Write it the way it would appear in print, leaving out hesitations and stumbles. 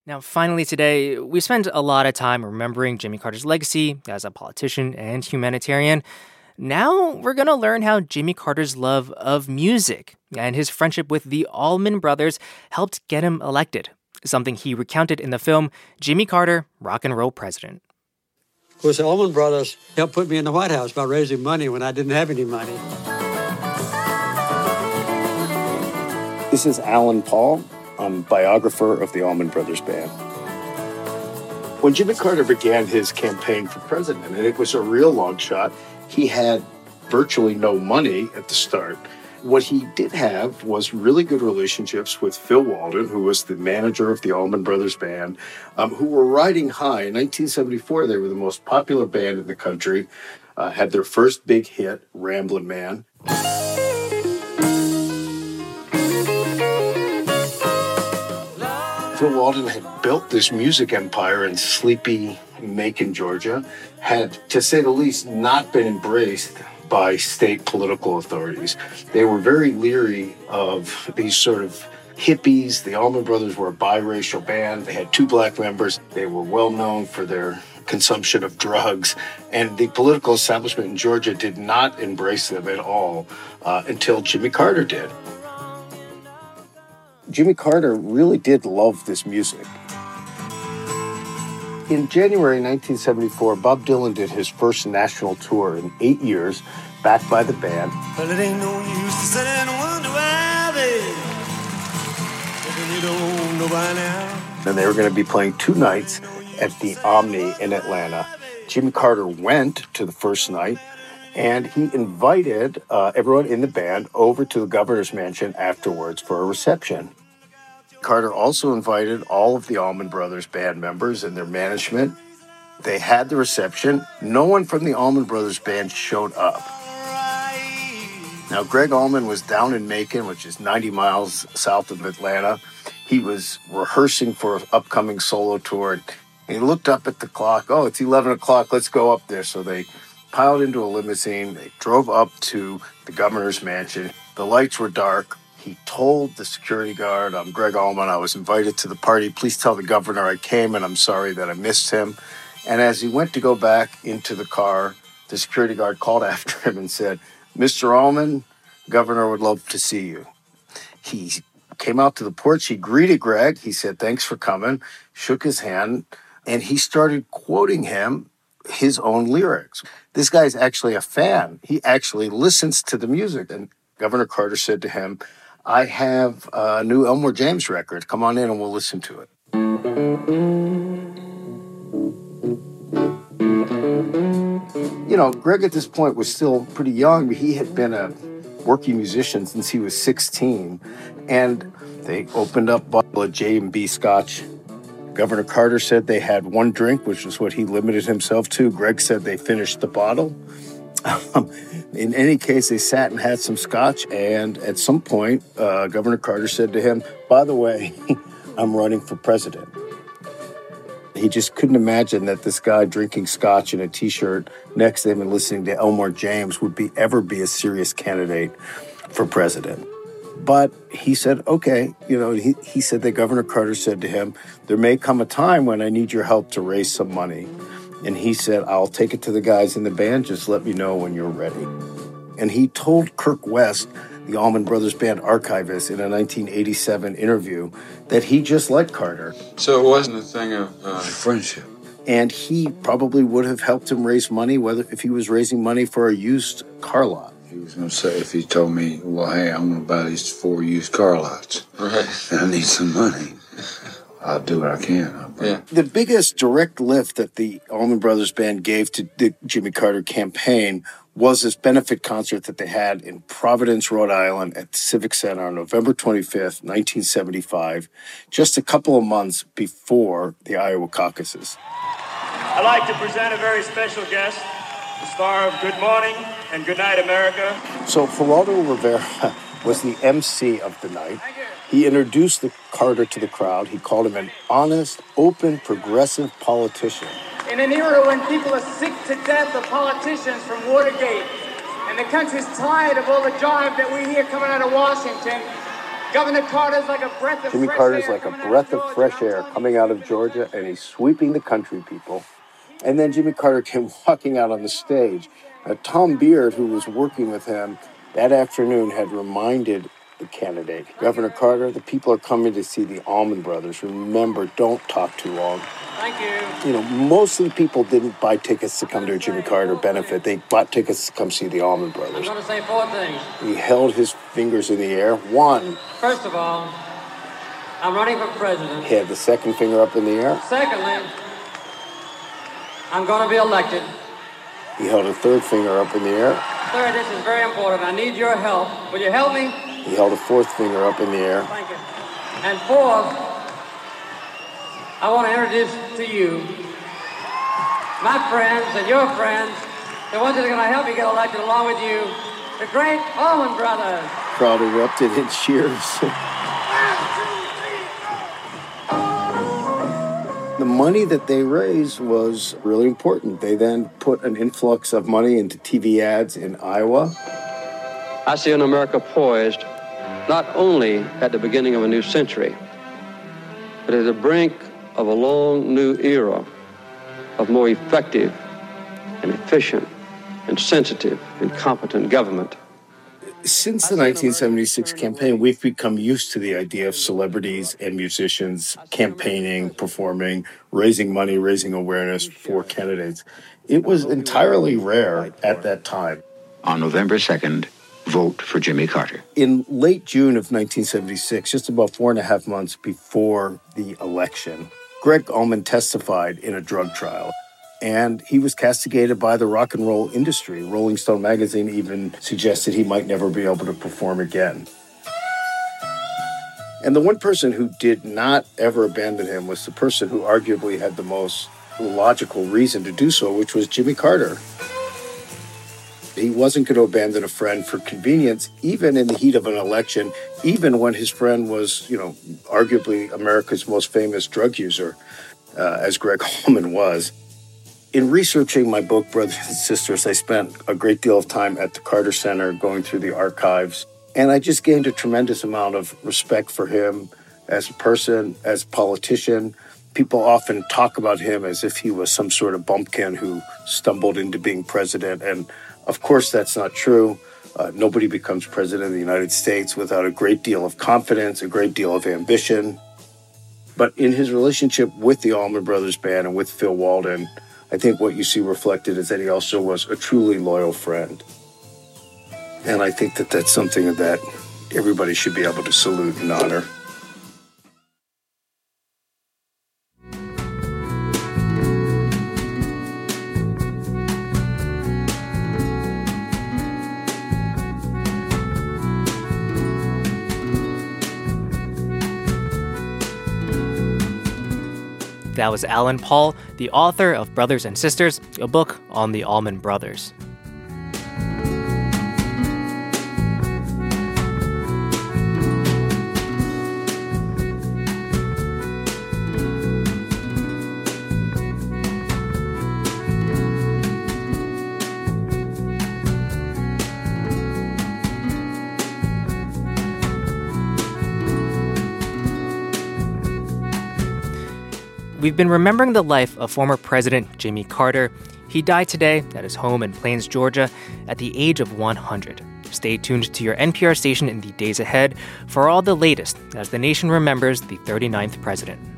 Now, finally today, we spent a lot of time remembering Jimmy Carter's legacy as a politician and humanitarian. Now, we're going to learn how Jimmy Carter's love of music and his friendship with the Allman Brothers helped get him elected, something he recounted in the film Jimmy Carter, Rock and Roll President. Of course, the Allman Brothers helped put me in the White House by raising money when I didn't have any money. This is Alan Paul. I'm biographer of the Allman Brothers Band. When Jimmy Carter began his campaign for president, and it was a real long shot, he had virtually no money at the start. What he did have was really good relationships with Phil Walden, who was the manager of the Allman Brothers Band, who were riding high. In 1974, they were the most popular band in the country, had their first big hit, Ramblin' Man. Phil Walden had built this music empire in sleepy Macon, Georgia, had, to say the least, not been embraced by state political authorities. They were very leery of these sort of hippies. The Allman Brothers were a biracial band. They had 2 black members. They were well known for their consumption of drugs. And the political establishment in Georgia did not embrace them at all until Jimmy Carter did. Jimmy Carter really did love this music. In January 1974, Bob Dylan did his first national tour in 8 years, backed by the band. Well, it ain't no use to sit and wonder why you don't know by now. And they were going to be playing 2 nights at the Omni in Atlanta. Jimmy Carter went to the first night, and he invited everyone in the band over to the governor's mansion afterwards for a reception. Carter also invited all of the Allman Brothers band members and their management. They had the reception. No one from the Allman Brothers band showed up. Now, Greg Allman was down in Macon, which is 90 miles south of Atlanta. He was rehearsing for an upcoming solo tour. And he looked up at the clock. Oh, it's 11 o'clock. Let's go up there. So they piled into a limousine. They drove up to the governor's mansion. The lights were dark. He told the security guard, I'm Greg Allman, I was invited to the party. Please tell the governor I came and I'm sorry that I missed him. And as he went to go back into the car, the security guard called after him and said, Mr. Allman, governor would love to see you. He came out to the porch. He greeted Greg. He said, thanks for coming, shook his hand, and he started quoting him his own lyrics. This guy's actually a fan. He actually listens to the music. And Governor Carter said to him, I have a new Elmore James record. Come on in and we'll listen to it. You know, Greg at this point was still pretty young, but he had been a working musician since he was 16. And they opened up a bottle of J&B Scotch. Governor Carter said they had 1 drink, which was what he limited himself to. Greg said they finished the bottle. In any case, they sat and had some scotch, and at some point, Governor Carter said to him, by the way, I'm running for president. He just couldn't imagine that this guy drinking scotch in a T-shirt next to him and listening to Elmore James would ever be a serious candidate for president. But he said, okay, he said that Governor Carter said to him, there may come a time when I need your help to raise some money. And he said, I'll take it to the guys in the band. Just let me know when you're ready. And he told Kirk West, the Allman Brothers Band archivist, in a 1987 interview that he just liked Carter. So it wasn't a thing of friendship. And he probably would have helped him raise money, if he was raising money for a used car lot. He was going to say, if he told me, well, hey, I'm going to buy these 4 used car lots. Right. And I need some money. I'll do what I can. Yeah. The biggest direct lift that the Allman Brothers Band gave to the Jimmy Carter campaign was this benefit concert that they had in Providence, Rhode Island at the Civic Center on November 25th, 1975, just a couple of months before the Iowa caucuses. I'd like to present a very special guest, the star of Good Morning and Good Night America. So Geraldo Rivera was the MC of the night. He introduced the Carter to the crowd. He called him an honest, open, progressive politician. In an era when people are sick to death of politicians from Watergate, and the country's tired of all the jive that we hear coming out of Washington, Governor Carter's like a breath of Jimmy fresh Carter's air like a coming out breath of Georgia. fresh air coming out of Georgia, and he's sweeping the country, people. And then Jimmy Carter came walking out on the stage. Tom Beard, who was working with him that afternoon, had reminded the candidate, Governor Carter, the people are coming to see the Allman Brothers. Remember, don't talk too long. Thank you. You know, mostly people didn't buy tickets to come to a Jimmy Carter benefit. They bought tickets to come see the Allman I'm Brothers. going to say 4 things. He held his fingers in the air. One, First of all, I'm running for president. he had the second finger up in the air. Secondly, I'm going to be elected. He held a third finger up in the air. Third, this is very important. I need your help. Will you help me? He held a fourth finger up in the air. Thank you. And fourth, I want to introduce to you my friends and your friends, the ones that are going to help me get elected along with you, the great Allman Brothers. Crowd erupted in cheers. The money that they raised was really important. They then put an influx of money into TV ads in Iowa. I see an America poised not only at the beginning of a new century, but at the brink of a long new era of more effective and efficient and sensitive and competent government. Since the 1976 campaign, we've become used to the idea of celebrities and musicians campaigning, performing, raising money, raising awareness for candidates. It was entirely rare at that time. On November 2nd, vote for Jimmy Carter. In late June of 1976, just about 4.5 months before the election, Greg Allman testified in a drug trial. And he was castigated by the rock and roll industry. Rolling Stone magazine even suggested he might never be able to perform again. And the one person who did not ever abandon him was the person who arguably had the most logical reason to do so, which was Jimmy Carter. He wasn't going to abandon a friend for convenience, even in the heat of an election, even when his friend was, arguably America's most famous drug user, as Greg Allman was. In researching my book, Brothers and Sisters, I spent a great deal of time at the Carter Center going through the archives, and I just gained a tremendous amount of respect for him as a person, as a politician. People often talk about him as if he was some sort of bumpkin who stumbled into being president, and of course that's not true. Nobody becomes president of the United States without a great deal of confidence, a great deal of ambition. But in his relationship with the Allman Brothers Band and with Phil Walden, I think what you see reflected is that he also was a truly loyal friend. And I think that that's something that everybody should be able to salute and honor. That was Alan Paul, the author of Brothers and Sisters, a book on the Allman Brothers. We've been remembering the life of former President Jimmy Carter. He died today at his home in Plains, Georgia, at the age of 100. Stay tuned to your NPR station in the days ahead for all the latest as the nation remembers the 39th president.